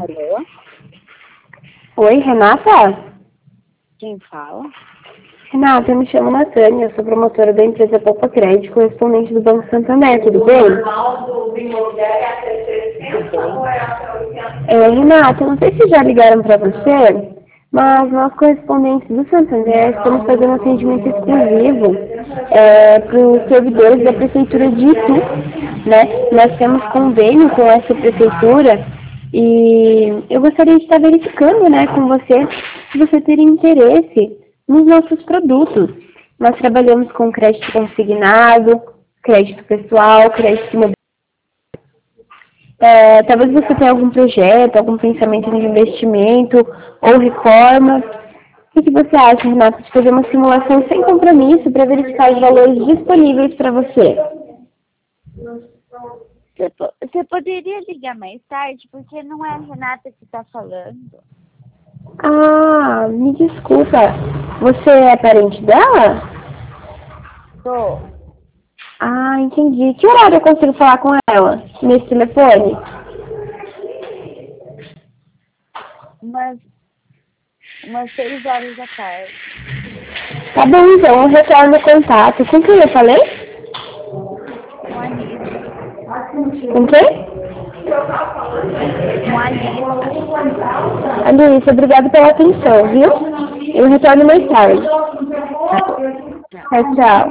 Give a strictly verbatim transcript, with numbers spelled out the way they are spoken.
Alô? Oi, Renata? Quem fala? Renata, eu me chamo Natânia, eu sou promotora da empresa Poupa Crédito, correspondente do Banco Santander, tudo bem? Tudo bem? É, Renata, eu não sei se já ligaram para você, mas nós correspondentes do Santander estamos fazendo um atendimento exclusivo é, para os servidores da Prefeitura de Itu, né? Nós temos convênio com essa prefeitura e eu gostaria de estar verificando, né, com você se você teria interesse nos nossos produtos. Nós trabalhamos com crédito consignado, crédito pessoal, crédito imobiliário. É, talvez você tenha algum projeto, algum pensamento de investimento ou reforma. O que você acha, Renata, de fazer uma simulação sem compromisso para verificar os valores disponíveis para você? Você, po- você poderia ligar mais tarde, porque não é a Renata que está falando. Ah, me desculpa. Você é parente dela? Tô, Ah, entendi. Que horário eu consigo falar com ela? Nesse telefone? umas, umas seis horas da tarde. Tá bom, então, eu retorno o contato. Com quem eu falei? Com a Alice. Com quem? Com a Alice. Alice, obrigado pela atenção, viu? Eu retorno mais tarde. Tá bom. Tá. Tchau, tchau.